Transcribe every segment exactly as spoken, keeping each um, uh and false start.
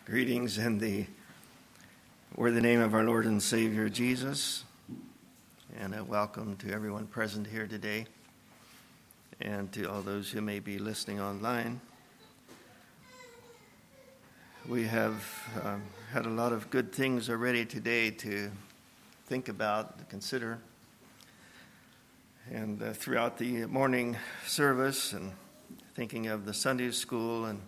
Greetings in the or the name of our Lord and Savior Jesus, and a welcome to everyone present here today, and to all those who may be listening online. We have um, had a lot of good things already today to think about, to consider, and uh, throughout the morning service, and thinking of the Sunday school and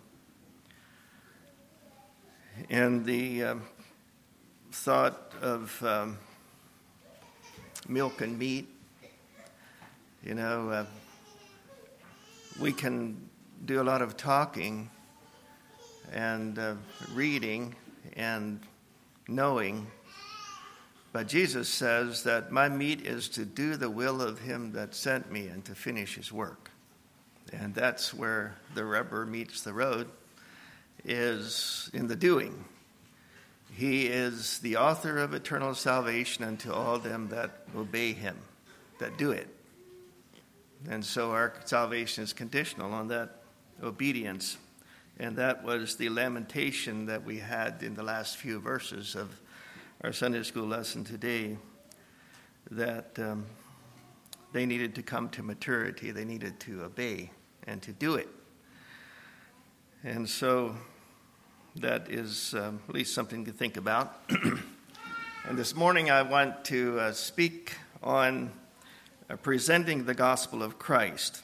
And the um, thought of um, milk and meat, you know, uh, we can do a lot of talking and uh, reading and knowing, but Jesus says that my meat is to do the will of him that sent me and to finish his work. And that's where the rubber meets the road, is in the doing. He is the author of eternal salvation unto all them that obey him, that do it. And so our salvation is conditional on that obedience. And that was the lamentation that we had in the last few verses of our Sunday school lesson today, that um, they needed to come to maturity. They needed to obey and to do it. And so that is um, at least something to think about. And this morning I want to uh, speak on uh, presenting the gospel of Christ.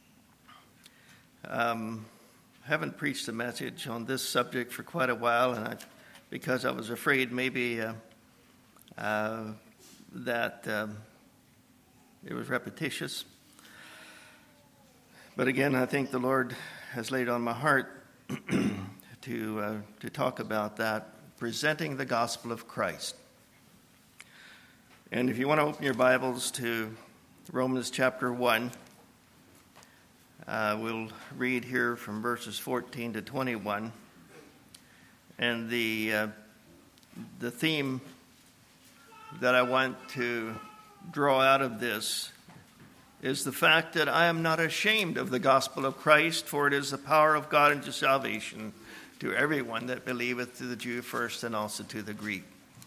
Um, I haven't preached a message on this subject for quite a while, and I, because I was afraid maybe uh, uh, that um, it was repetitious. But again, I think the Lord has laid on my heart to uh, to talk about that, presenting the gospel of Christ. And if you want to open your Bibles to Romans chapter one, uh, we'll read here from verses fourteen to twenty-one. And the uh, the theme that I want to draw out of this is the fact that I am not ashamed of the gospel of Christ, for it is the power of God unto salvation to everyone that believeth, to the Jew first and also to the Greek.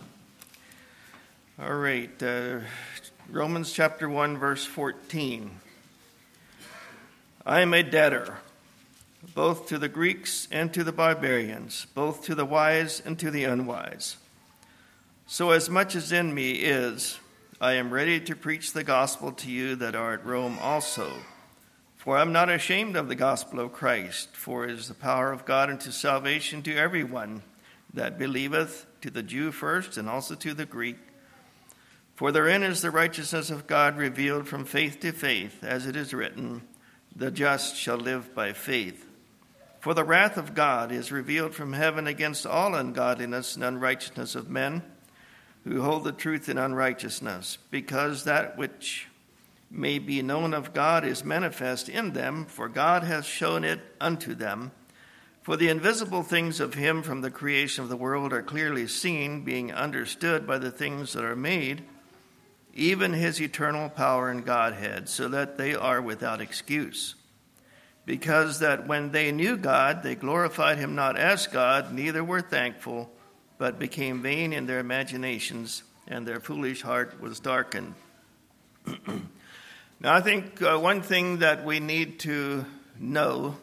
All right, uh, Romans chapter one, verse fourteen. I am a debtor, both to the Greeks and to the barbarians, both to the wise and to the unwise. So as much as in me is, I am ready to preach the gospel to you that are at Rome also. For I am not ashamed of the gospel of Christ, for it is the power of God unto salvation to everyone that believeth, to the Jew first and also to the Greek. For therein is the righteousness of God revealed from faith to faith, as it is written, the just shall live by faith. For the wrath of God is revealed from heaven against all ungodliness and unrighteousness of men, who hold the truth in unrighteousness, because that which may be known of God is manifest in them, for God hath shown it unto them. For the invisible things of him from the creation of the world are clearly seen, being understood by the things that are made, even his eternal power and Godhead, so that they are without excuse. Because that when they knew God, they glorified him not as God, neither were thankful, but became vain in their imaginations, and their foolish heart was darkened. Now, I think uh, one thing that we need to know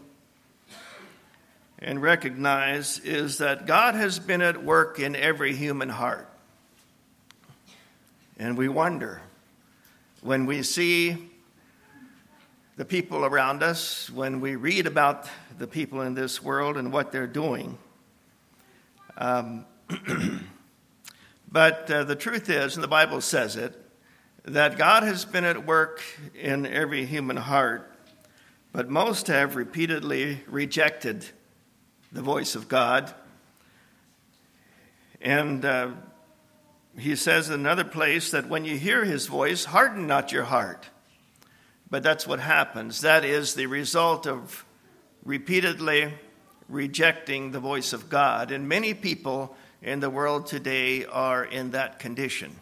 and recognize is that God has been at work in every human heart. And we wonder, when we see the people around us, when we read about the people in this world and what they're doing, um, but uh, the truth is, and the Bible says it, that God has been at work in every human heart, but most have repeatedly rejected the voice of God. And uh, he says in another place that when you hear his voice, harden not your heart. But that's what happens. That is the result of repeatedly rejecting the voice of God. And many people in the world today are in that condition.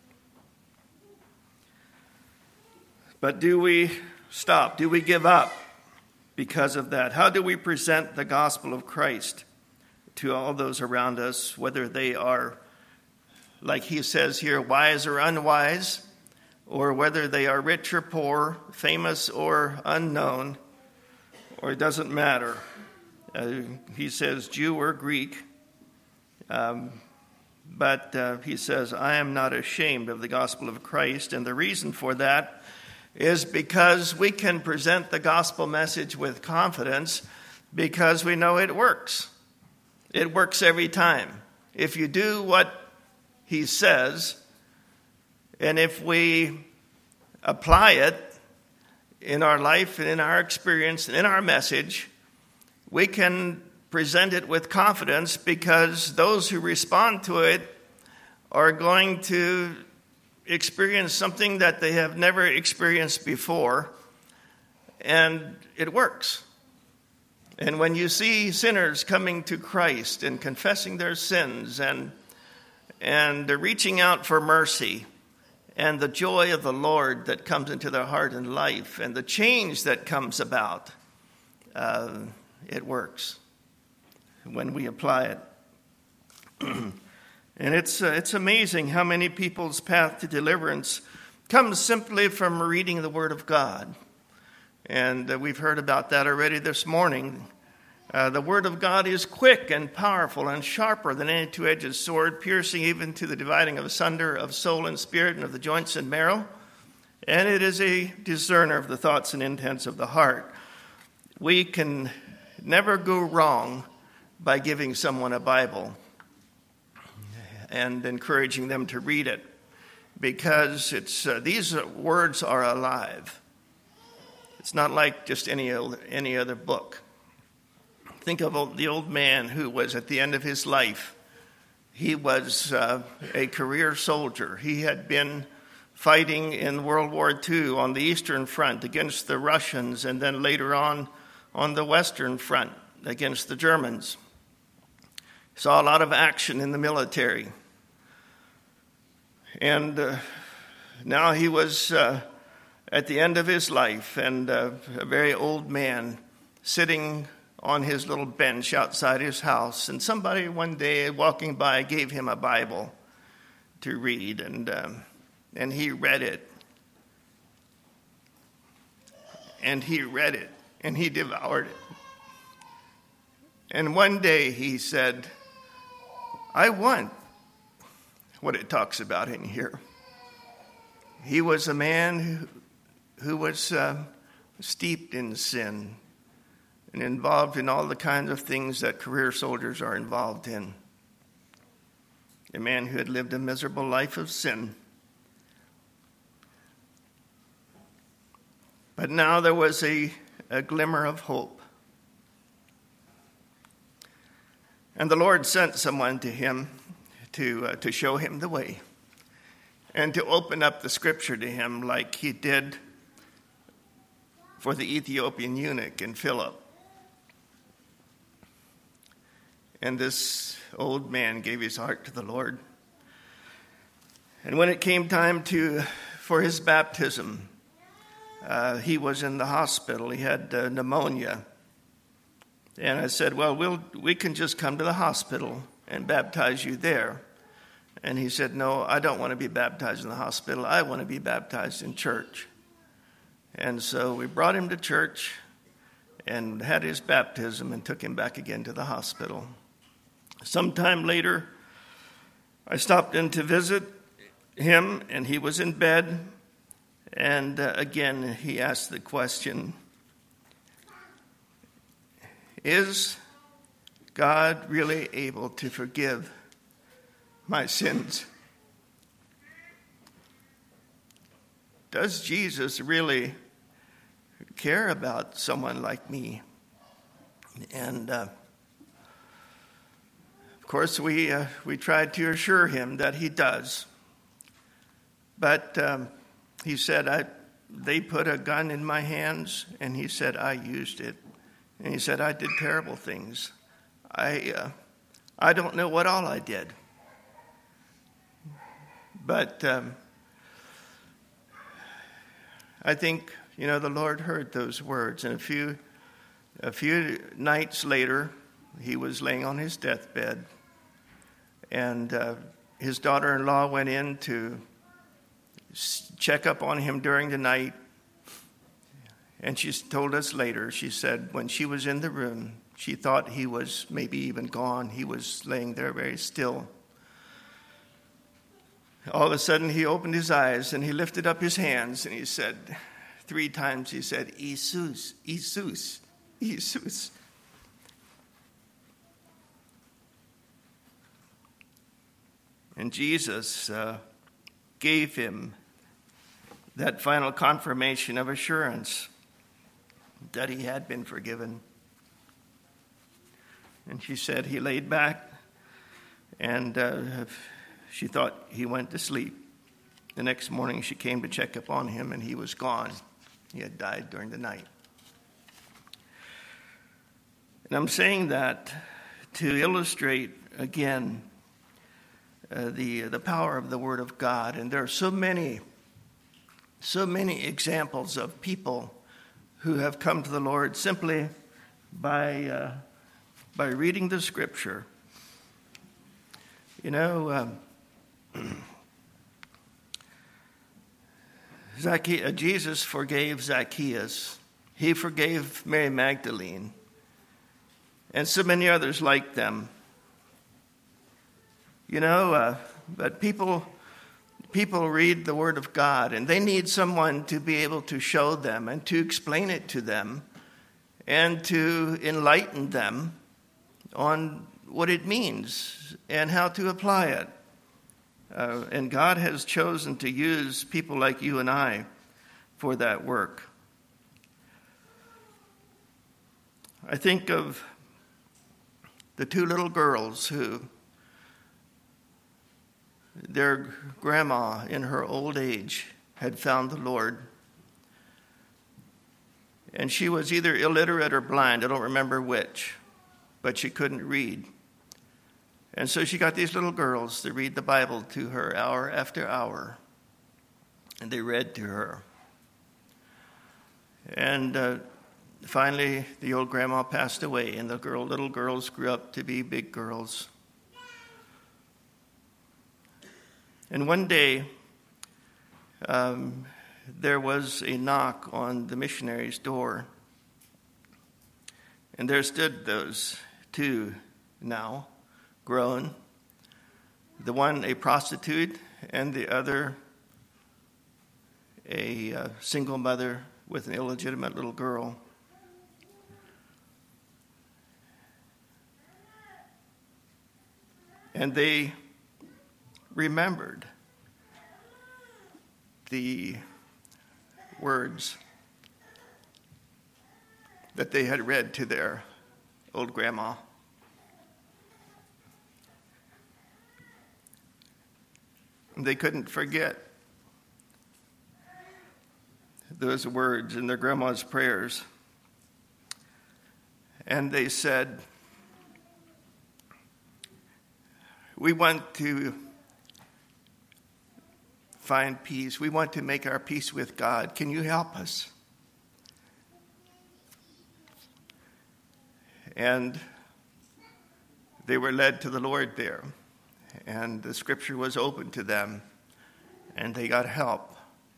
But do we stop? Do we give up because of that? How do we present the gospel of Christ? to all those around us, whether they are, like he says here, wise or unwise, or whether they are rich or poor, famous or unknown, or it doesn't matter. Uh, he says Jew or Greek, um, but uh, he says, I am not ashamed of the gospel of Christ, and the reason for that is because we can present the gospel message with confidence because we know it works. It works every time. If you do what he says, and if we apply it in our life and in our experience and in our message, we can present it with confidence because those who respond to it are going to experience something that they have never experienced before, and it works. And when you see sinners coming to Christ and confessing their sins and and reaching out for mercy and the joy of the Lord that comes into their heart and life and the change that comes about, uh, it works when we apply it. And it's uh, it's amazing how many people's path to deliverance comes simply from reading the Word of God. And uh, we've heard about that already this morning. Uh, the Word of God is quick and powerful and sharper than any two-edged sword, piercing even to the dividing of asunder of soul and spirit and of the joints and marrow. And it is a discerner of the thoughts and intents of the heart. We can never go wrong by giving someone a Bible and encouraging them to read it, because it's uh, these words are alive. It's not like just any any other book. Think of the old man who was at the end of his life. He was uh, a career soldier. He had been fighting in World War Two on the Eastern Front against the Russians, and then later on on the Western Front against the Germans. He saw a lot of action in the military. And uh, now he was uh, at the end of his life, and uh, a very old man sitting on his little bench outside his house. And somebody one day walking by gave him a Bible to read, and um, and he read it. And he read it, and he devoured it. And one day he said, I want what it talks about in here. He was a man who, who was uh, steeped in sin and involved in all the kinds of things that career soldiers are involved in. A man who had lived a miserable life of sin. But now there was a, a glimmer of hope. And the Lord sent someone to him to uh, to show him the way and to open up the scripture to him like he did for the Ethiopian eunuch and Philip. And this old man gave his heart to the Lord. And when it came time to for his baptism, uh, he was in the hospital. He had uh, pneumonia. And I said, well, we'll we can just come to the hospital and baptize you there. And he said, no, I don't want to be baptized in the hospital. I want to be baptized in church. And so we brought him to church and had his baptism and took him back again to the hospital. Sometime later, I stopped in to visit him, and he was in bed. And uh, again, he asked the question, is God really able to forgive my sins? Does Jesus really care about someone like me? And uh, of course, we uh, we tried to assure him that he does. But um, he said, I, they put a gun in my hands, and he said, I used it. And he said, I did terrible things. I uh, I don't know what all I did. But um, I think, you know, the Lord heard those words. And a few a few nights later, he was laying on his deathbed, and uh, his daughter-in-law went in to check up on him during the night. And she told us later, she said when she was in the room, she thought he was maybe even gone. He was laying there very still. All of a sudden, he opened his eyes and he lifted up his hands and he said, three times he said, Jesus, Jesus, Jesus. And Jesus uh, gave him that final confirmation of assurance that he had been forgiven. And she said he laid back, and uh, she thought he went to sleep. The next morning she came to check up on him, and he was gone. He had died during the night. And I'm saying that to illustrate again uh, the the power of the Word of God. And there are so many, so many examples of people who have come to the Lord simply by uh, by reading the Scripture. You know, um, Zacchaeus, Jesus forgave Zacchaeus. He forgave Mary Magdalene and so many others like them. You know, uh, but people... People read the Word of God, and they need someone to be able to show them and to explain it to them and to enlighten them on what it means and how to apply it. Uh, and God has chosen to use people like you and I for that work. I think of the two little girls who their grandma in her old age had found the Lord. And she was either illiterate or blind, I don't remember which, but she couldn't read. And so she got these little girls to read the Bible to her hour after hour. And they read to her. And uh, finally, the old grandma passed away, and the girl, little girls grew up to be big girls. And one day, um, there was a knock on the missionary's door. And there stood those two now, grown. The one a prostitute, and the other a uh, single mother with an illegitimate little girl. And they remembered the words that they had read to their old grandma. And they couldn't forget those words in their grandma's prayers. And they said, we want to find peace. We want to make our peace with God. Can you help us? And they were led to the Lord there. And the Scripture was open to them. And they got help.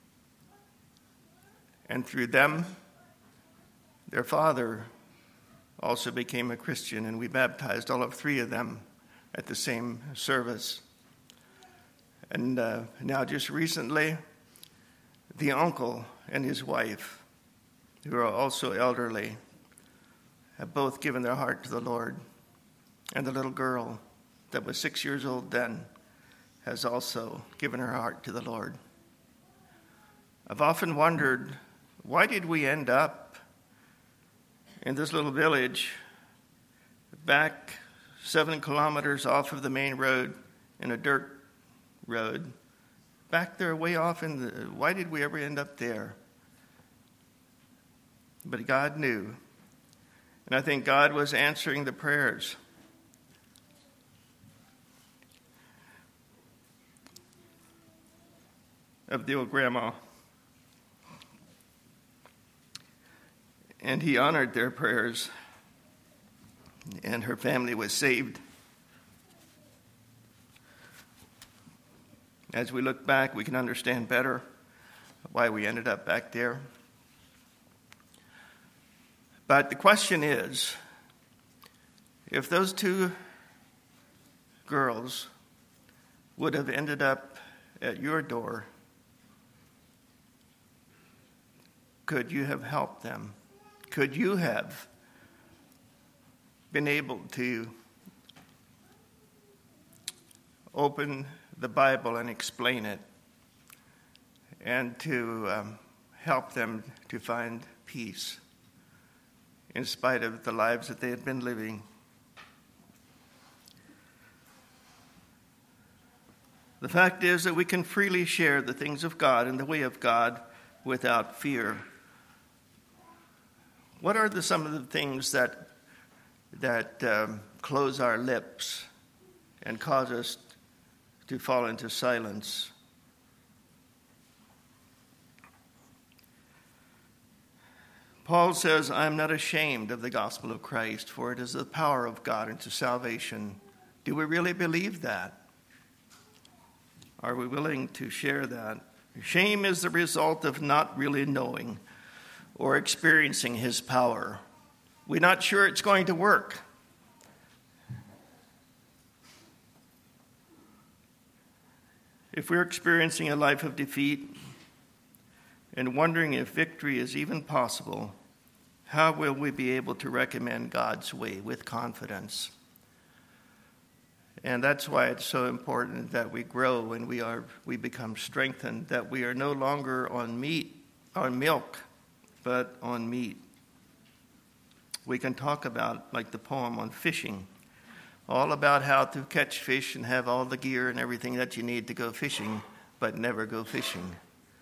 And through them, their father also became a Christian. And we baptized all of three of them at the same service. And uh, now just recently, the uncle and his wife, who are also elderly, have both given their heart to the Lord. And the little girl that was six years old then has also given her heart to the Lord. I've often wondered, why did we end up in this little village back seven kilometers off of the main road in a dirt road, back there way off in the, why did we ever end up there? But God knew. And I think God was answering the prayers of the old grandma. And he honored their prayers. and her family was saved. As we look back, we can understand better why we ended up back there. But the question is, if those two girls would have ended up at your door, could you have helped them? Could you have been able to open the Bible and explain it, and to um, help them to find peace in spite of the lives that they had been living? The fact is that we can freely share the things of God and the way of God without fear. What are the, some of the things that that um, close our lips and cause us to fall into silence? Paul says, I am not ashamed of the gospel of Christ, for it is the power of God unto salvation. Do we really believe that? Are we willing to share that? Shame is the result of not really knowing or experiencing his power. We're not sure it's going to work. If we're experiencing a life of defeat and wondering if victory is even possible, how will we be able to recommend God's way with confidence? And that's why it's so important that we grow and we are we become strengthened, that we are no longer on meat, on milk, but on meat. We can talk about, like the poem on fishing, all about how to catch fish and have all the gear and everything that you need to go fishing, but never go fishing.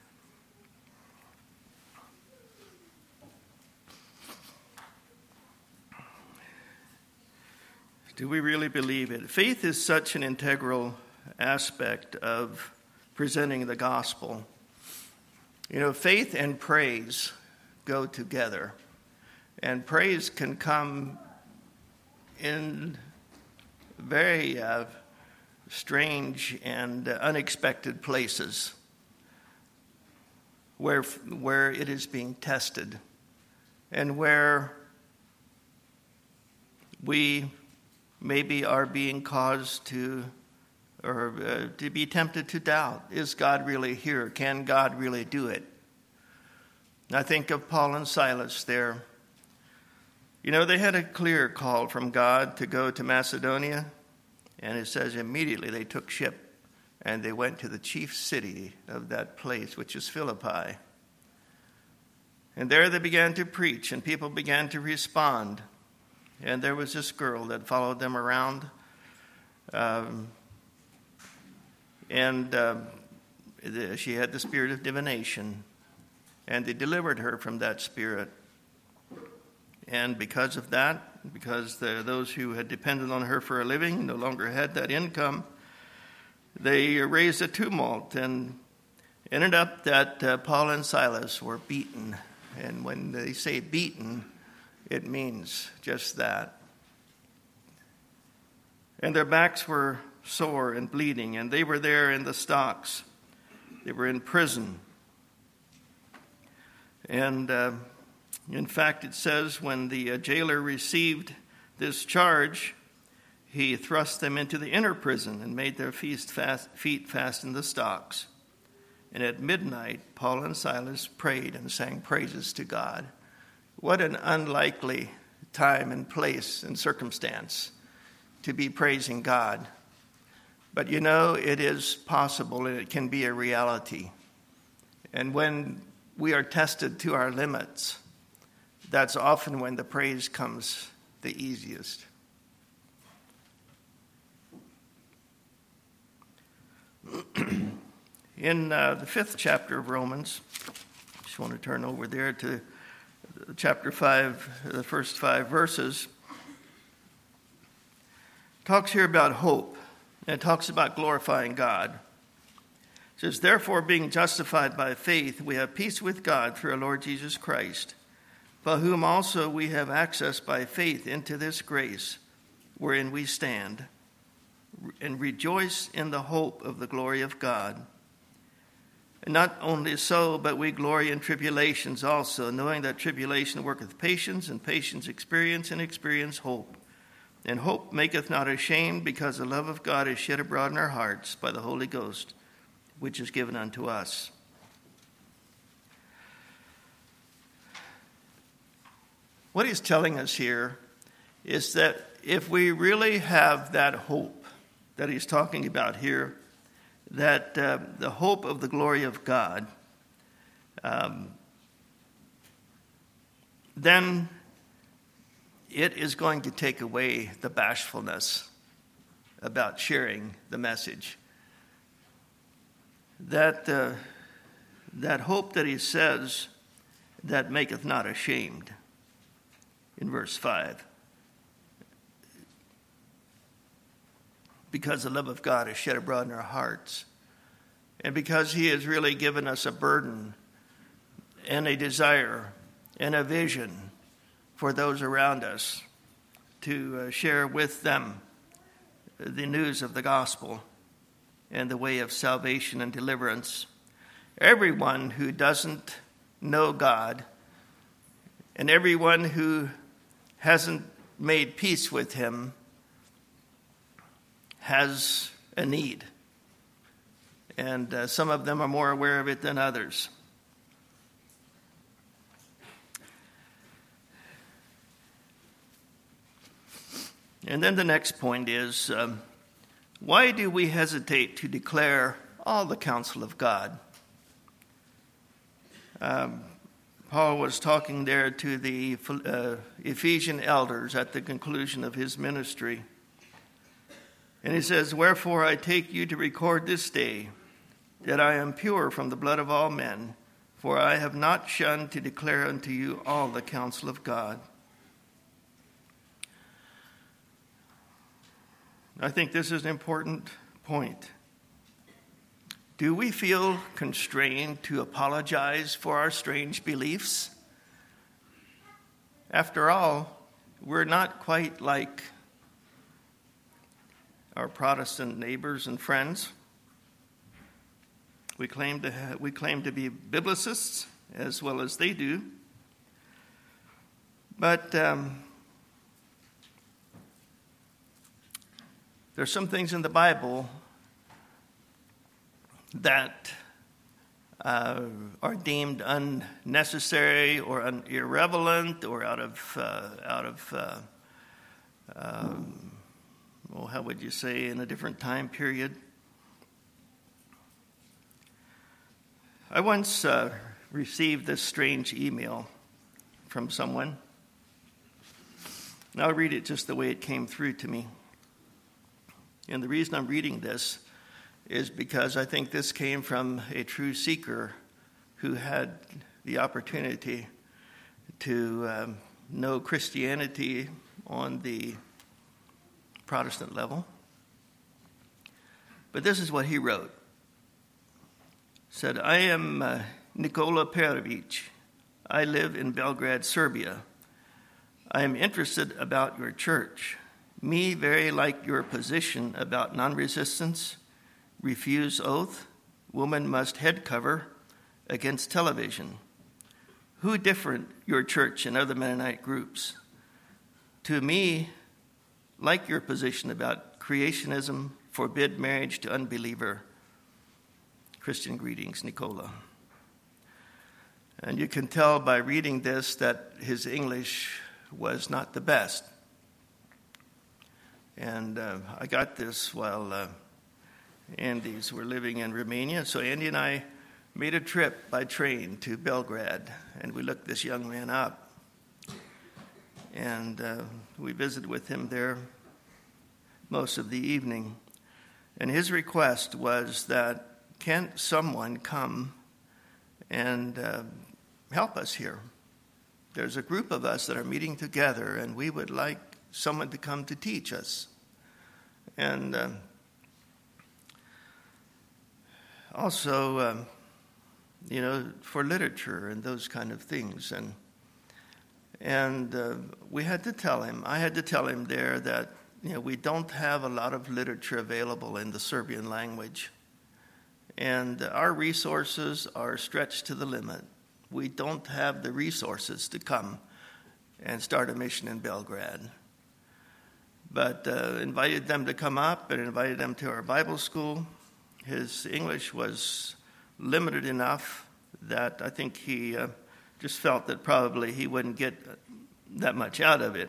Do we really believe it? Faith is such an integral aspect of presenting the gospel. You know, faith and praise go together. And praise can come in very uh, strange and uh, unexpected places where, where it is being tested and where we maybe are being caused to or uh, to be tempted to doubt. Is God really here? Can God really do it? I think of Paul and Silas there. You know, they had a clear call from God to go to Macedonia, and it says immediately they took ship and they went to the chief city of that place, which is Philippi. And there they began to preach, and people began to respond. And there was this girl that followed them around, um, and uh, she had the spirit of divination, and they delivered her from that spirit. And because of that, because the, those who had depended on her for a living no longer had that income, they raised a tumult and ended up that uh, Paul and Silas were beaten. And when they say beaten, it means just that. And their backs were sore and bleeding, and they were there in the stocks. They were in prison. And uh, in fact, it says when the uh, jailer received this charge, he thrust them into the inner prison and made their feet fast, feet fast in the stocks. And at midnight, Paul and Silas prayed and sang praises to God. What an unlikely time and place and circumstance to be praising God. But you know, it is possible and it can be a reality. And when we are tested to our limits, that's often when the praise comes the easiest. In uh, the fifth chapter of Romans, I just want to turn over there to chapter five, the first five verses. Talks here about hope, and it talks about glorifying God. It says, therefore, being justified by faith, we have peace with God through our Lord Jesus Christ, by whom also we have access by faith into this grace wherein we stand, and rejoice in the hope of the glory of God. And not only so, but we glory in tribulations also, knowing that tribulation worketh patience, and patience experience, and experience hope. And hope maketh not ashamed, because the love of God is shed abroad in our hearts by the Holy Ghost, which is given unto us. What he's telling us here is that if we really have that hope that he's talking about here, that uh, the hope of the glory of God, um, then it is going to take away the bashfulness about sharing the message. That, uh, that hope that he says, that maketh not ashamed, in verse five. Because the love of God is shed abroad in our hearts, and because he has really given us a burden and a desire and a vision for those around us to uh, share with them the news of the gospel and the way of salvation and deliverance. Everyone who doesn't know God and everyone who hasn't made peace with him has a need. And uh, some of them are more aware of it than others. And then the next point is, um, why do we hesitate to declare all the counsel of God? Um, Paul was talking there to the uh, Ephesian elders at the conclusion of his ministry. And he says, wherefore I take you to record this day that I am pure from the blood of all men, for I have not shunned to declare unto you all the counsel of God. I think this is an important point. Do we feel constrained to apologize for our strange beliefs? After all, we're not quite like our Protestant neighbors and friends. We claim to ha- we claim to be biblicists as well as they do. But um, there's some things in the Bible that uh, are deemed unnecessary or un- irrelevant or out of uh, out of uh, um, well, how would you say, in a different time period. I once uh, received this strange email from someone. And I'll read it just the way it came through to me. And the reason I'm reading this is because I think this came from a true seeker who had the opportunity to um, know Christianity on the Protestant level. But this is what he wrote. Said, I am uh, Nikola Perovic. I live in Belgrade, Serbia. I am interested about your church. Me very like your position about non-resistance, refuse oath, woman must head cover against television. Who different your church and other Mennonite groups? To me, like your position about creationism, forbid marriage to unbeliever. Christian greetings, Nikola. And you can tell by reading this that his English was not the best. And uh, I got this while uh, Andy's were living in Romania. So Andy and I made a trip by train to Belgrade, and we looked this young man up. And uh, we visited with him there most of the evening. And his request was that, can't someone come and uh, help us here? There's a group of us that are meeting together, and we would like someone to come to teach us. And uh, also, um, you know, for literature and those kind of things. And And uh, we had to tell him, I had to tell him there that, you know, we don't have a lot of literature available in the Serbian language. And our resources are stretched to the limit. We don't have the resources to come and start a mission in Belgrade. But uh, invited them to come up and invited them to our Bible school. His English was limited enough that I think he uh, just felt that probably he wouldn't get that much out of it.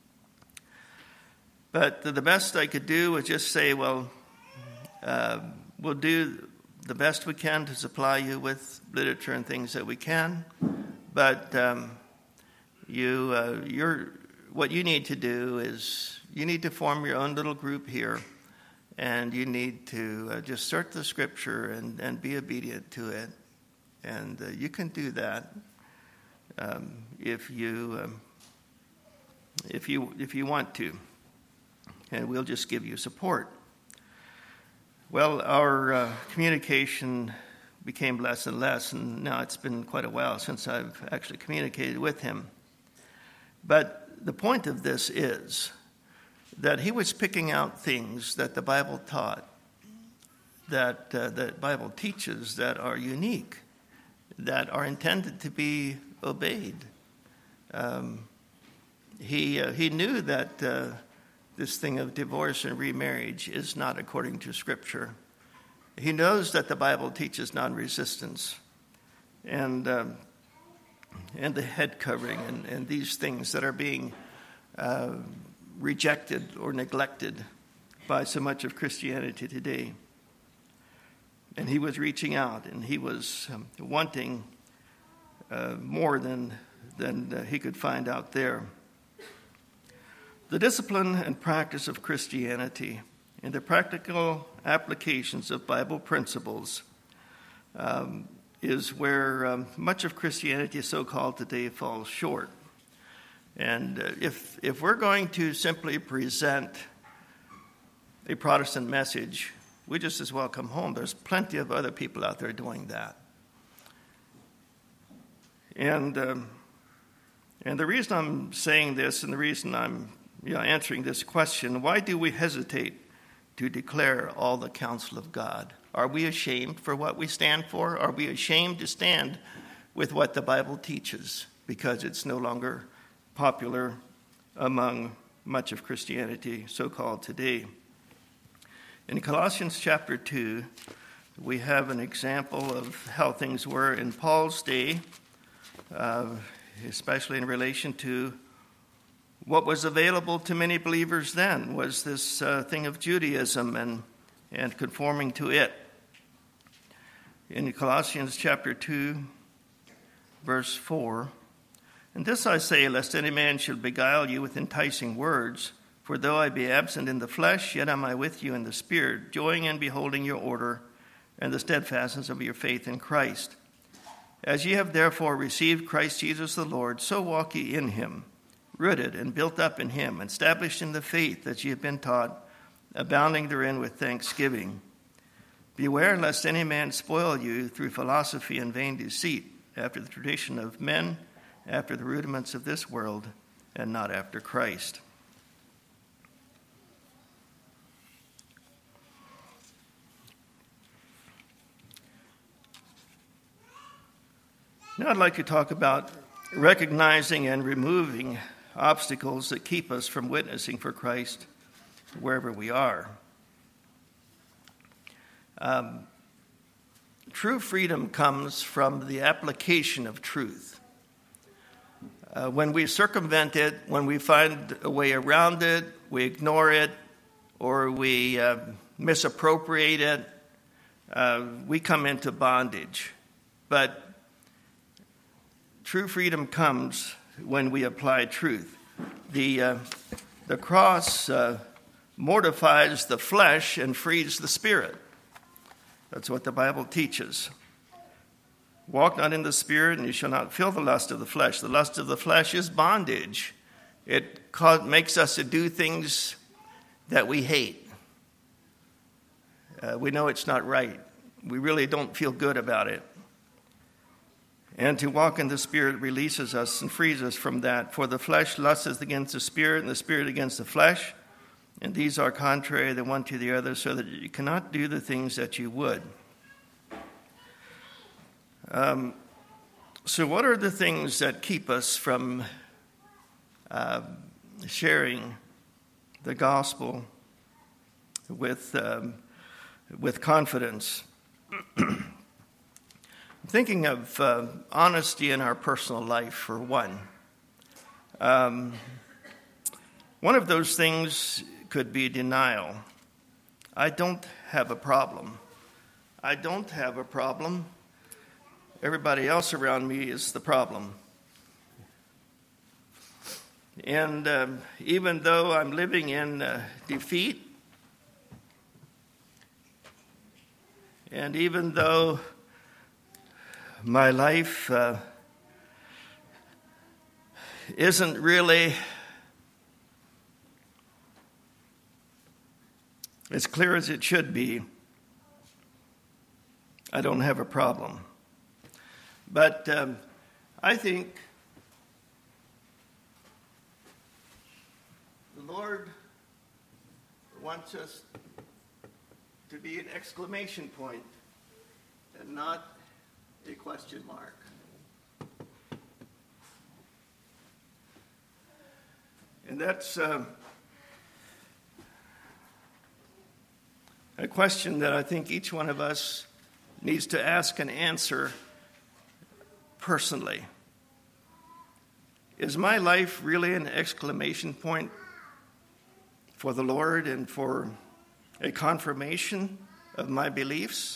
But the best I could do was just say, well, uh, we'll do the best we can to supply you with literature and things that we can. But um, you, uh, you're, what you need to do is you need to form your own little group here, and you need to uh, just search the Scripture and, and be obedient to it. And uh, you can do that um, if you um, if you if you want to, and we'll just give you support. Well, our uh, communication became less and less, and now it's been quite a while since I've actually communicated with him. But the point of this is that he was picking out things that the Bible taught, that uh, the Bible teaches, that are unique, that are intended to be obeyed. Um, he uh, he knew that uh, this thing of divorce and remarriage is not according to Scripture. He knows that the Bible teaches non-resistance and um, and the head covering and, and these things that are being uh, rejected or neglected by so much of Christianity today. And he was reaching out, and he was um, wanting uh, more than, than uh, he could find out there. The discipline and practice of Christianity and the practical applications of Bible principles um, is where um, much of Christianity, so-called today, falls short. And uh, if if we're going to simply present a Protestant message, we just as well come home. There's plenty of other people out there doing that. And um, and the reason I'm saying this, and the reason I'm you know, answering this question, why do we hesitate to declare all the counsel of God? Are we ashamed for what we stand for? Are we ashamed to stand with what the Bible teaches because it's no longer popular among much of Christianity, so-called today? In Colossians chapter two, we have an example of how things were in Paul's day, uh, especially in relation to what was available to many believers then, was this uh, thing of Judaism and, and conforming to it. In Colossians chapter two, verse four, "And this I say, lest any man should beguile you with enticing words. For though I be absent in the flesh, yet am I with you in the Spirit, joying in beholding your order and the steadfastness of your faith in Christ. As ye have therefore received Christ Jesus the Lord, so walk ye in him, rooted and built up in him, established in the faith that ye have been taught, abounding therein with thanksgiving. Beware lest any man spoil you through philosophy and vain deceit, after the tradition of men, after the rudiments of this world, and not after Christ." Now I'd like to talk about recognizing and removing obstacles that keep us from witnessing for Christ wherever we are. Um, true freedom comes from the application of truth. Uh, when we circumvent it, when we find a way around it, we ignore it, or we uh, misappropriate it, uh, we come into bondage. But true freedom comes when we apply truth. The, uh, the cross uh, mortifies the flesh and frees the spirit. That's what the Bible teaches. Walk not in the Spirit, and you shall not fill the lust of the flesh. The lust of the flesh is bondage. It cause, makes us to do things that we hate. Uh, we know it's not right. We really don't feel good about it. And to walk in the Spirit releases us and frees us from that. For the flesh lusts against the Spirit, and the Spirit against the flesh. And these are contrary the one to the other, so that you cannot do the things that you would. Um, so what are the things that keep us from uh, sharing the gospel with, um, with confidence? Thinking of uh, honesty in our personal life, for one. Um, one of those things could be denial. I don't have a problem. I don't have a problem. Everybody else around me is the problem. And um, even though I'm living in uh, defeat, and even though my life uh, isn't really as clear as it should be, I don't have a problem. But um, I think the Lord wants us to be an exclamation point and not a question mark. And that's uh, a question that I think each one of us needs to ask and answer personally. Is my life really an exclamation point for the Lord and for a confirmation of my beliefs?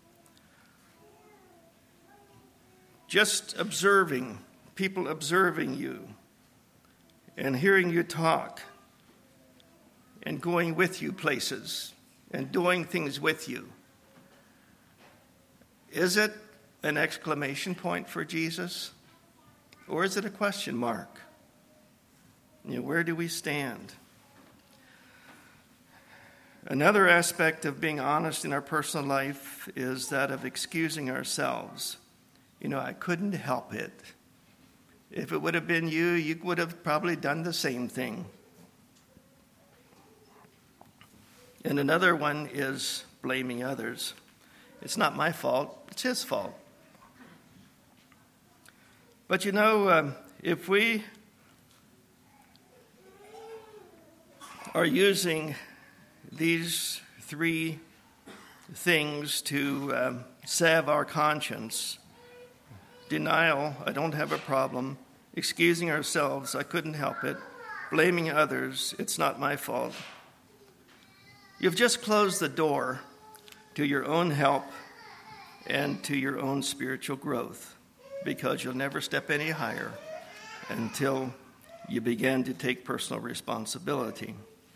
Just observing, people observing you and hearing you talk and going with you places and doing things with you. Is it an exclamation point for Jesus? Or is it a question mark? You know, where do we stand? Another aspect of being honest in our personal life is that of excusing ourselves. You know, I couldn't help it. If it would have been you, you would have probably done the same thing. And another one is blaming others. It's not my fault, it's his fault. But you know, um, if we are using these three things to um, salve our conscience, denial, I don't have a problem, excusing ourselves, I couldn't help it, blaming others, it's not my fault. You've just closed the door to your own help and to your own spiritual growth, because you'll never step any higher until you begin to take personal responsibility.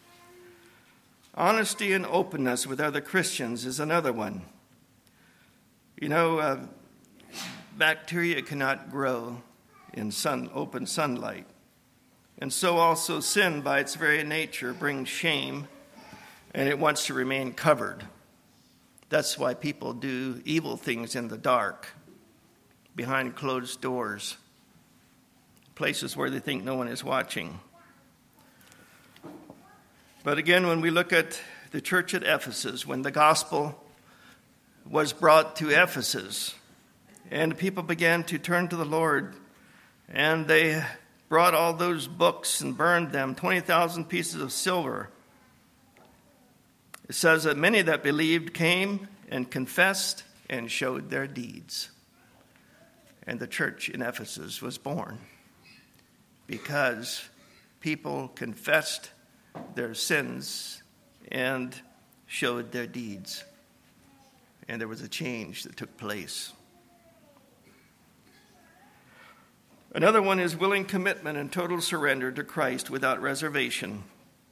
Honesty and openness with other Christians is another one. You know, uh, bacteria cannot grow in sun, open sunlight. And so also sin, by its very nature, brings shame, and it wants to remain covered. That's why people do evil things in the dark, behind closed doors, places where they think no one is watching. But again, when we look at the church at Ephesus, when the gospel was brought to Ephesus, and people began to turn to the Lord, and they brought all those books and burned them, twenty thousand pieces of silver. It says that many that believed came and confessed and showed their deeds. And the church in Ephesus was born because people confessed their sins and showed their deeds. And there was a change that took place. Another one is willing commitment and total surrender to Christ without reservation.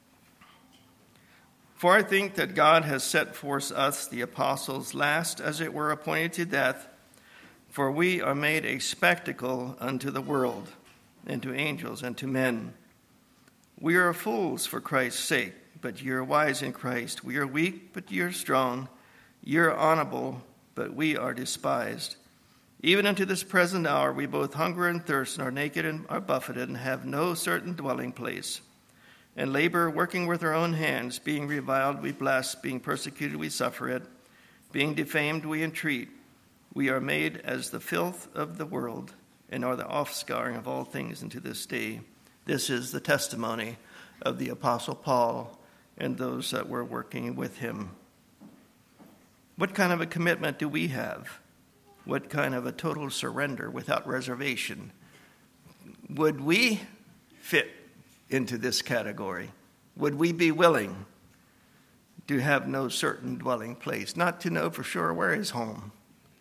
For I think that God has set forth us, the apostles, last, as it were, appointed to death, for we are made a spectacle unto the world, and to angels, and to men. We are fools for Christ's sake, but ye are wise in Christ. We are weak, but ye are strong. Ye are honorable, but we are despised. Even unto this present hour we both hunger and thirst, and are naked and are buffeted, and have no certain dwelling place. And labor, working with our own hands, being reviled, we bless, being persecuted, we suffer it, being defamed, we entreat. We are made as the filth of the world, and are the offscouring of all things unto this day. This is the testimony of the Apostle Paul and those that were working with him. What kind of a commitment do we have? What kind of a total surrender without reservation? Would we fit into this category? Would we be willing to have no certain dwelling place, not to know for sure where is home?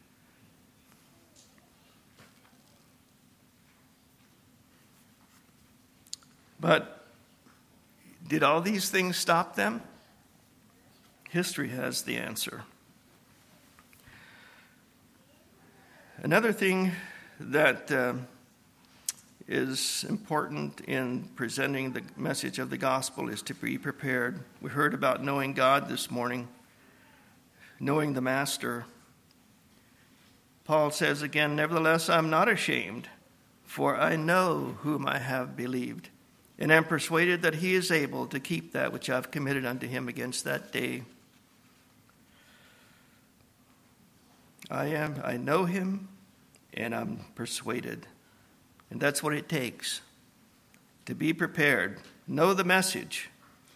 But did all these things stop them? History has the answer. Another thing that uh, is important in presenting the message of the gospel is to be prepared. We heard about knowing God this morning, knowing the Master. Paul says again, nevertheless, I'm not ashamed, for I know whom I have believed, and am persuaded that he is able to keep that which I've committed unto him against that day. I am, I know him, and I'm persuaded. And that's what it takes, to be prepared. Know the message.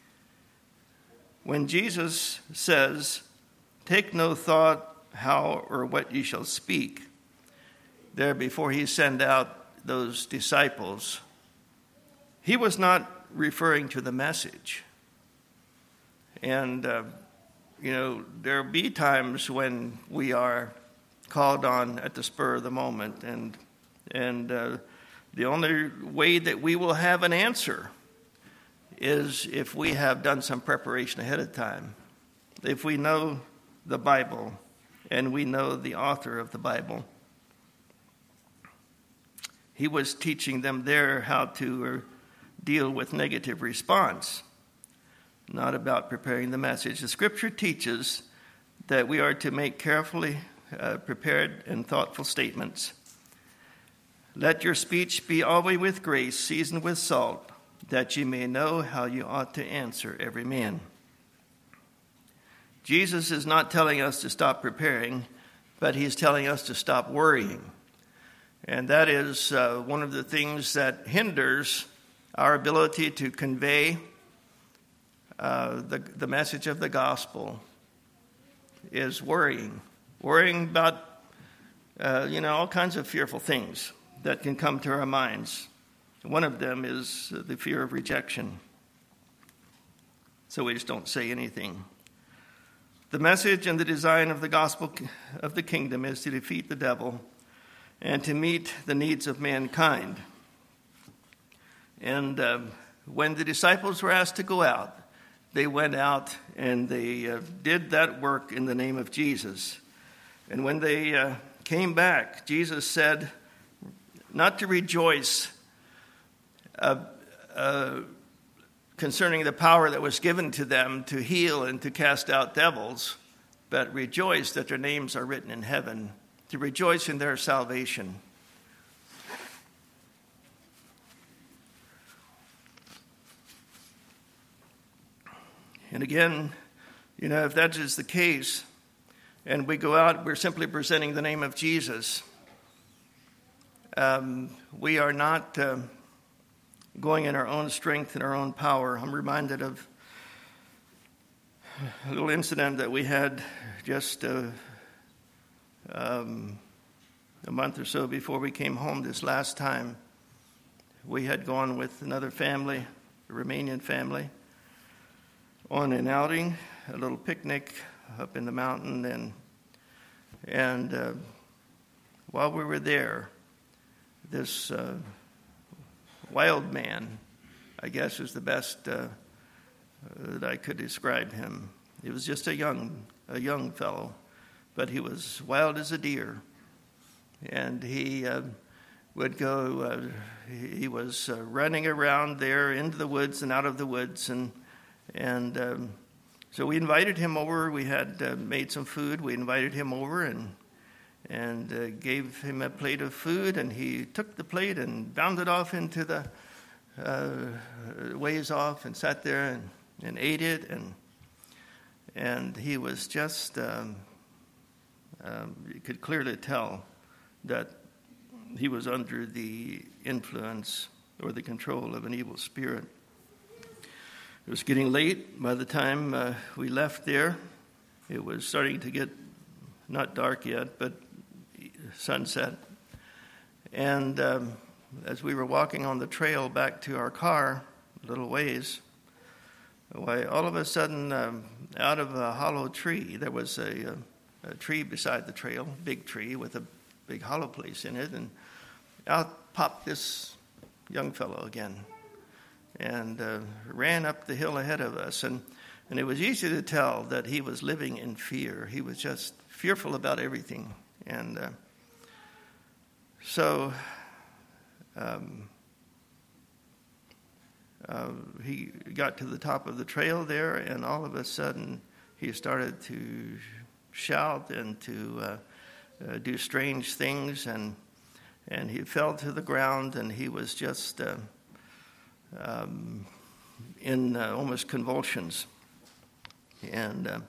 When Jesus says, take no thought how or what ye shall speak, there before he sent out those disciples, he was not referring to the message. And, uh, you know, there'll be times when we are called on at the spur of the moment, and and uh, the only way that we will have an answer is if we have done some preparation ahead of time. If we know the Bible and we know the author of the Bible. He was teaching them there how to deal with negative response, not about preparing the message. The scripture teaches that we are to make carefully uh, prepared and thoughtful statements. Let your speech be always with grace, seasoned with salt, that ye may know how you ought to answer every man. Jesus is not telling us to stop preparing, but he's telling us to stop worrying. And that is uh, one of the things that hinders our ability to convey uh, the, the message of the gospel, is worrying. Worrying about, uh, you know, all kinds of fearful things that can come to our minds. One of them is the fear of rejection. So we just don't say anything. The message and the design of the gospel of the kingdom is to defeat the devil and to meet the needs of mankind. And uh, when the disciples were asked to go out, they went out and they uh, did that work in the name of Jesus. And when they uh, came back, Jesus said not to rejoice uh, uh, concerning the power that was given to them to heal and to cast out devils, but rejoice that their names are written in heaven, to rejoice in their salvation. And again, you know, if that is the case, and we go out, we're simply presenting the name of Jesus. Um, we are not uh, going in our own strength and our own power. I'm reminded of a little incident that we had just uh, um, a month or so before we came home this last time. We had gone with another family, a Romanian family, on an outing, a little picnic up in the mountain, and and uh, while we were there, this uh, wild man, I guess is the best uh, that I could describe him. He was just a young a young fellow, but he was wild as a deer, and he uh, would go. Uh, he, he was uh, running around there into the woods and out of the woods, and. And um, so we invited him over. We had uh, made some food. We invited him over, and and uh, gave him a plate of food, and he took the plate and bounded off into the uh, ways off and sat there and, and ate it, and and he was just, um, um, you could clearly tell that he was under the influence or the control of an evil spirit. It was getting late by the time uh, we left there. It was starting to get not dark yet, but sunset. And um, as we were walking on the trail back to our car, a little ways, why, all of a sudden, um, out of a hollow tree, there was a, a, a tree beside the trail, big tree with a big hollow place in it, and out popped this young fellow again, and uh, ran up the hill ahead of us. And, and it was easy to tell that he was living in fear. He was just fearful about everything. And uh, so um, uh, he got to the top of the trail there, and all of a sudden he started to shout and to uh, uh, do strange things, and and he fell to the ground, and he was just uh, um, in uh, almost convulsions. And uh,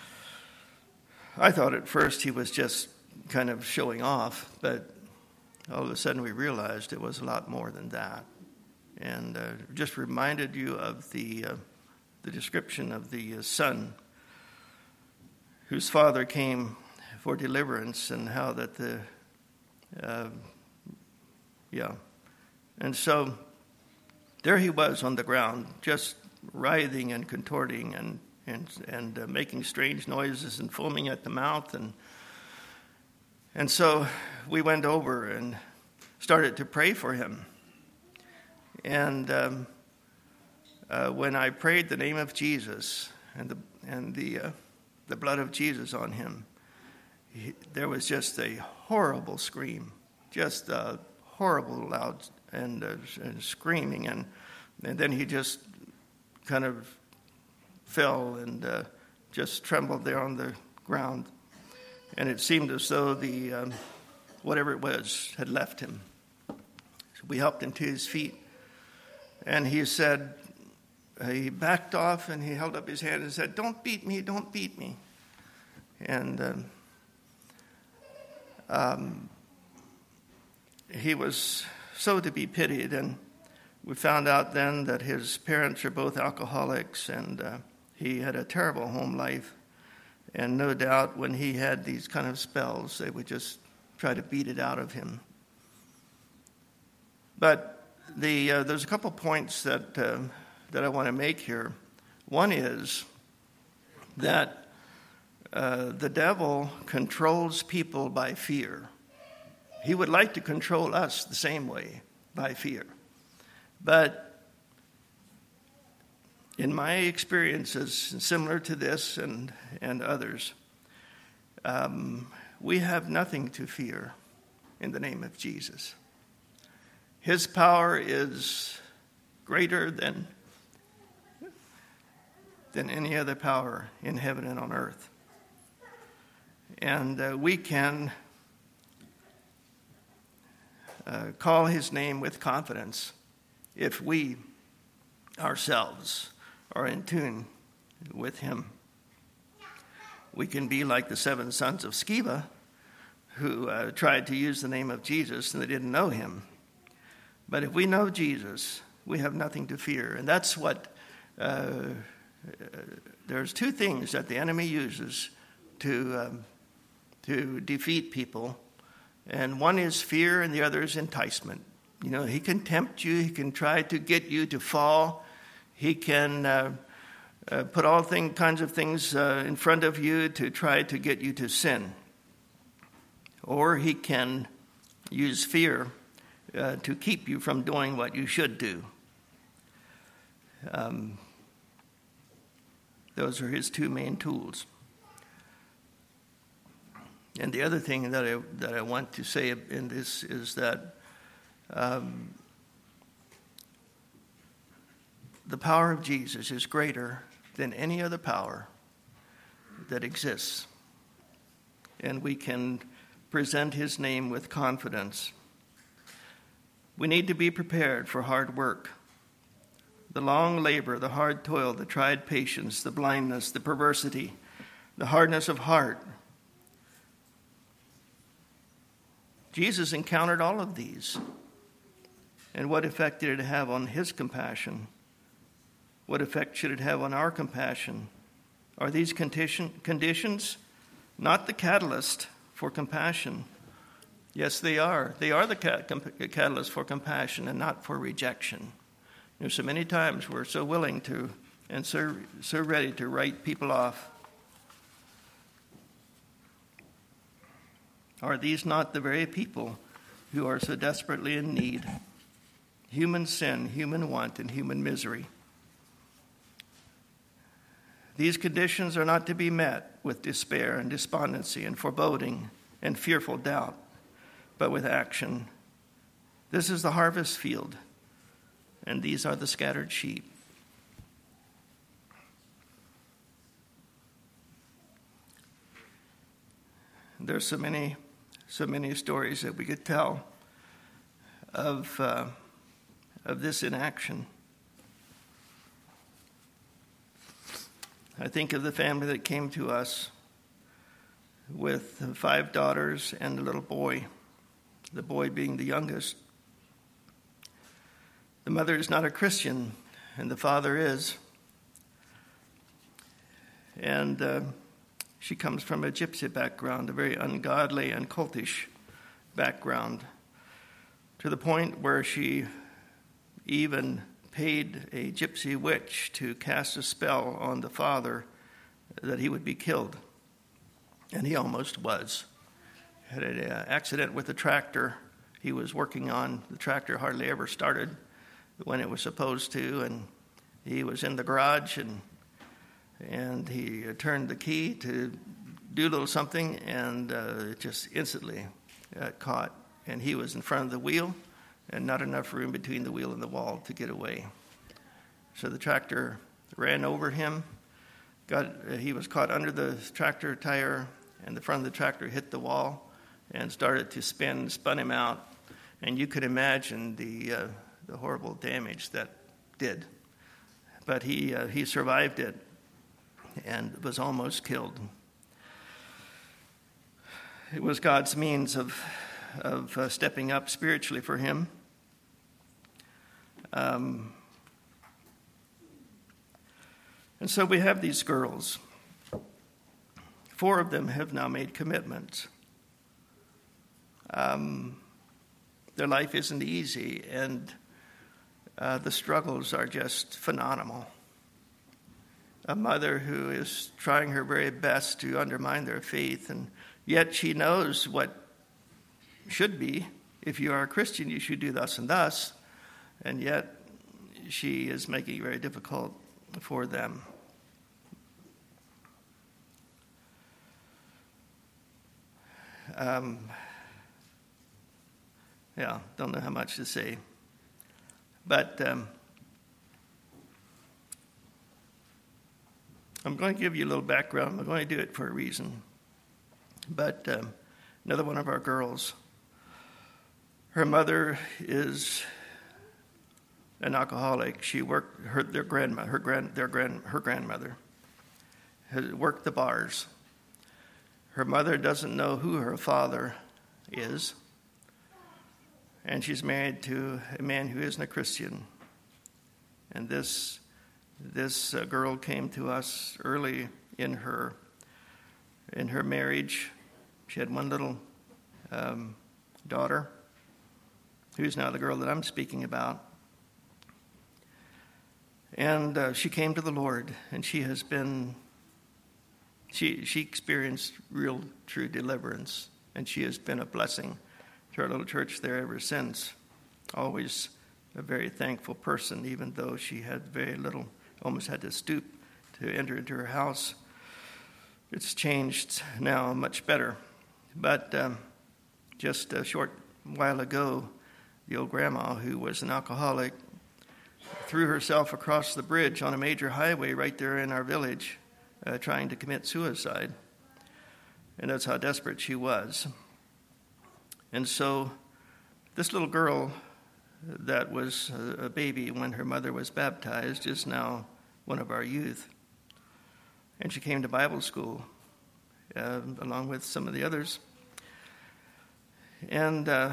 I thought at first he was just kind of showing off, but all of a sudden we realized it was a lot more than that. And uh, just reminded you of the uh, the description of the uh, son whose father came for deliverance, and how that the uh, yeah, and so there he was on the ground, just writhing and contorting and and and uh, making strange noises and foaming at the mouth, and and so we went over and started to pray for him. And um, uh, when I prayed the name of Jesus and the and the uh, the blood of Jesus on him, he, there was just a horrible scream, just a horrible loud and, uh, and screaming, and and then he just kind of fell and uh, just trembled there on the ground, and it seemed as though the um, whatever it was had left him. So we helped him to his feet. And he said, uh, he backed off and he held up his hand and said, "Don't beat me, don't beat me." And um, um, he was so to be pitied. And we found out then that his parents are both alcoholics, and uh, he had a terrible home life. And no doubt when he had these kind of spells, they would just try to beat it out of him. But The, uh, there's a couple points that uh, that I want to make here. One is that uh, the devil controls people by fear. He would like to control us the same way, by fear. But in my experiences, similar to this and, and others, um, we have nothing to fear in the name of Jesus. His power is greater than, than any other power in heaven and on earth. And uh, we can uh, call his name with confidence if we ourselves are in tune with him. We can be like the seven sons of Sceva, who uh, tried to use the name of Jesus and they didn't know him. But if we know Jesus, we have nothing to fear. And that's what, uh, there's two things that the enemy uses to um, to defeat people. And one is fear and the other is enticement. You know, he can tempt you. He can try to get you to fall. He can uh, uh, put all thing, kinds of things uh, in front of you to try to get you to sin. Or he can use fear Uh, to keep you from doing what you should do. Um, those are his two main tools. And the other thing that I that I want to say in this is that um, the power of Jesus is greater than any other power that exists, and we can present his name with confidence. We need to be prepared for hard work. The long labor, the hard toil, the tried patience, the blindness, the perversity, the hardness of heart. Jesus encountered all of these. And what effect did it have on his compassion? What effect should it have on our compassion? Are these condition, conditions not the catalyst for compassion? Yes, they are. They are the cat, com, catalyst for compassion and not for rejection. You know, so many times we're so willing to and so, so ready to write people off. Are these not the very people who are so desperately in need? Human sin, human want, and human misery. These conditions are not to be met with despair and despondency and foreboding and fearful doubt, but with action. This is the harvest field, and these are the scattered sheep. There's so many, so many stories that we could tell of uh, of this in action. I think of the family that came to us with five daughters and a little boy, the boy being the youngest. The mother is not a Christian, and the father is. And uh, she comes from a gypsy background, a very ungodly and cultish background, to the point where she even paid a gypsy witch to cast a spell on the father that he would be killed. And he almost was. Had an accident with the tractor he was working on. The tractor hardly ever started when it was supposed to, and he was in the garage, and and he turned the key to do a little something, and uh, it just instantly got caught. And he was in front of the wheel, and not enough room between the wheel and the wall to get away. So the tractor ran over him. Got uh, he was caught under the tractor tire, and the front of the tractor hit the wall and started to spin, spun him out. And you could imagine the uh, the horrible damage that did. But he uh, he survived it and was almost killed. It was God's means of of uh, stepping up spiritually for him. Um, and so we have these girls. Four of them have now made commitments. Um, their life isn't easy, and uh, the struggles are just phenomenal. A mother who is trying her very best to undermine their faith, and yet she knows what should be. If you are a Christian, you should do thus and thus. And yet she is making it very difficult for them. Um, yeah, don't know how much to say. But um, I'm going to give you a little background. I'm going to do it for a reason. But um, another one of our girls, her mother is an alcoholic. She worked her their grandma, her grand their grand her grandmother had worked the bars. Her mother doesn't know who her father is, and she's married to a man who isn't a Christian. And this this uh, girl came to us early in her in her marriage. She had one little um, daughter, who's now the girl that I'm speaking about. And uh, she came to the Lord, and she has been, she she experienced real, true deliverance, and she has been a blessing to our little church there ever since. Always a very thankful person, even though she had very little, almost had to stoop to enter into her house. It's changed now much better. But um, just a short while ago, the old grandma, who was an alcoholic, threw herself across the bridge on a major highway right there in our village, uh, trying to commit suicide. And that's how desperate she was. And so this little girl that was a baby when her mother was baptized is now one of our youth. And she came to Bible school uh, along with some of the others. And uh,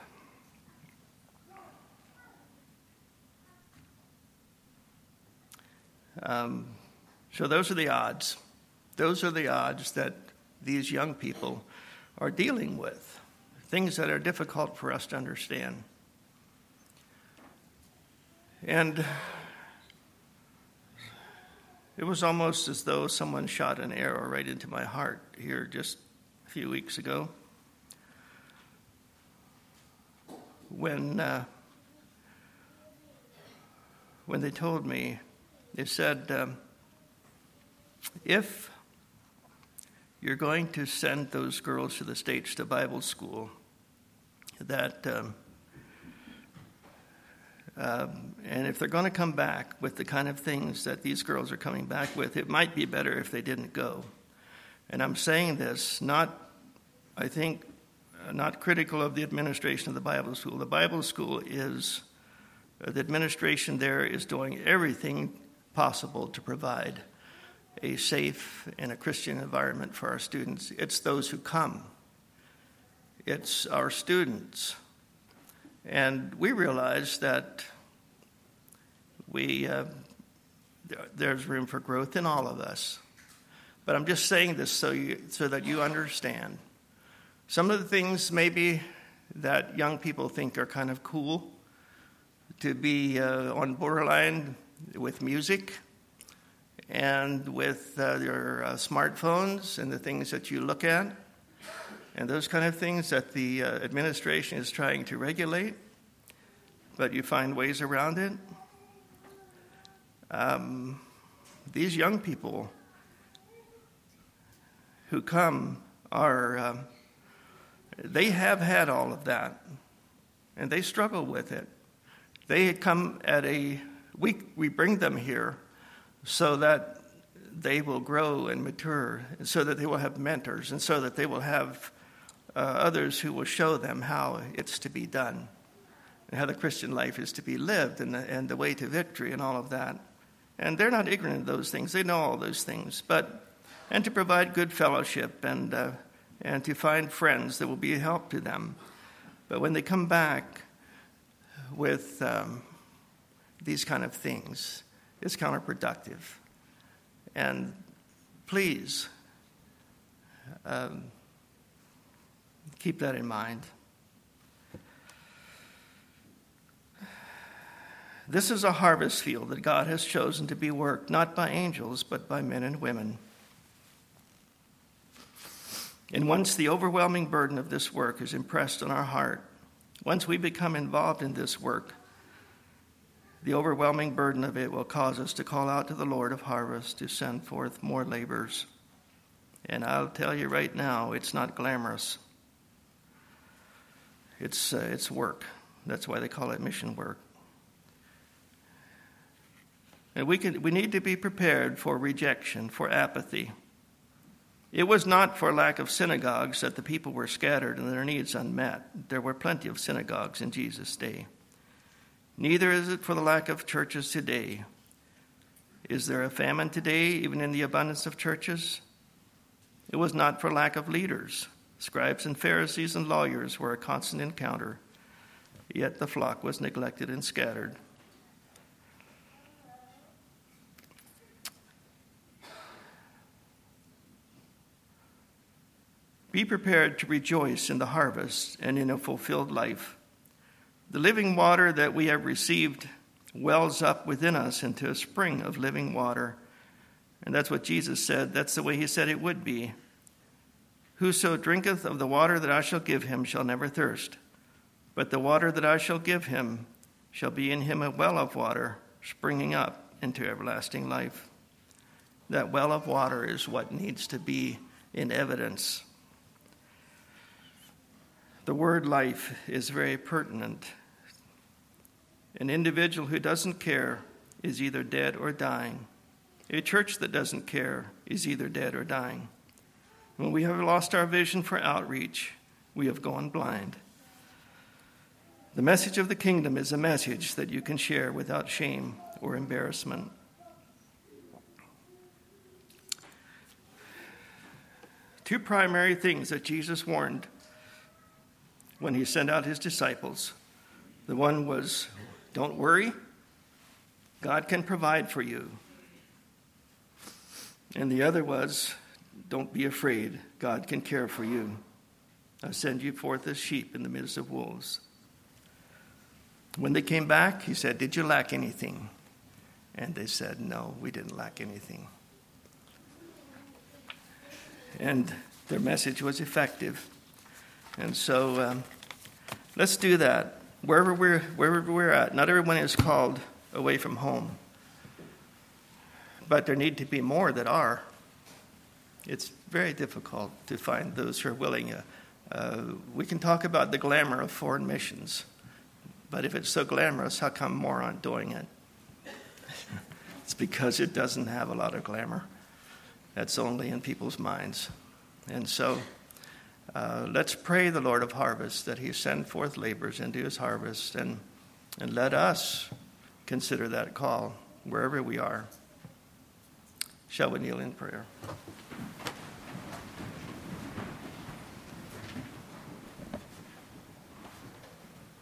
um, so those are the odds. Those are the odds that these young people are dealing with, things that are difficult for us to understand. And it was almost as though someone shot an arrow right into my heart here just a few weeks ago when uh, when they told me, they said, um, if you're going to send those girls to the States to Bible school, that um, Um, and if they're going to come back with the kind of things that these girls are coming back with, it might be better if they didn't go. And I'm saying this not, I think, uh, not critical of the administration of the Bible school. The Bible school is, uh, the administration there is doing everything possible to provide a safe and a Christian environment for our students. It's those who come. It's our students. And we realize that we uh, there's room for growth in all of us. But I'm just saying this so you, so that you understand. Some of the things maybe that young people think are kind of cool, to be uh, on borderline with music and with uh, your uh, smartphones and the things that you look at, and those kind of things that the uh, administration is trying to regulate, but you find ways around it. Um, these young people who come are, uh, they have had all of that, and they struggle with it. They come at a, we, we bring them here so that they will grow and mature, and so that they will have mentors, and so that they will have Uh, others who will show them how it's to be done and how the Christian life is to be lived and the, and the way to victory and all of that. And they're not ignorant of those things. They know all those things. But and to provide good fellowship and uh, and to find friends that will be a help to them. But when they come back with um, these kind of things, it's counterproductive. And please, um, keep that in mind. This is a harvest field that God has chosen to be worked, not by angels, but by men and women. And once the overwhelming burden of this work is impressed on our heart, once we become involved in this work, the overwhelming burden of it will cause us to call out to the Lord of harvest to send forth more laborers. And I'll tell you right now, it's not glamorous. It's uh, it's work. That's why they call it mission work. And we can we need to be prepared for rejection, for apathy. It was not for lack of synagogues that the people were scattered and their needs unmet. There were plenty of synagogues in Jesus' day. Neither is it for the lack of churches today. Is there a famine today, even in the abundance of churches? It was not for lack of leaders. Scribes and Pharisees and lawyers were a constant encounter, yet the flock was neglected and scattered. Be prepared to rejoice in the harvest and in a fulfilled life. The living water that we have received wells up within us into a spring of living water. And that's what Jesus said. That's the way he said it would be. Whoso drinketh of the water that I shall give him shall never thirst, but the water that I shall give him shall be in him a well of water springing up into everlasting life. That well of water is what needs to be in evidence. The word life is very pertinent. An individual who doesn't care is either dead or dying. A church that doesn't care is either dead or dying. When we have lost our vision for outreach, we have gone blind. The message of the kingdom is a message that you can share without shame or embarrassment. Two primary things that Jesus warned when he sent out his disciples. The one was, don't worry, God can provide for you. And the other was, don't be afraid, God can care for you. I send you forth as sheep in the midst of wolves. When they came back, he said, did you lack anything? And they said, no, we didn't lack anything. And their message was effective. And so um, let's do that. Wherever we're, wherever we're at, not everyone is called away from home. But there need to be more that are. It's very difficult to find those who are willing. Uh, uh, we can talk about the glamour of foreign missions. But if it's so glamorous, how come more aren't doing it? It's because it doesn't have a lot of glamour. That's only in people's minds. And so uh, let's pray the Lord of harvest that he send forth laborers into his harvest, and, and let us consider that call wherever we are. Shall we kneel in prayer?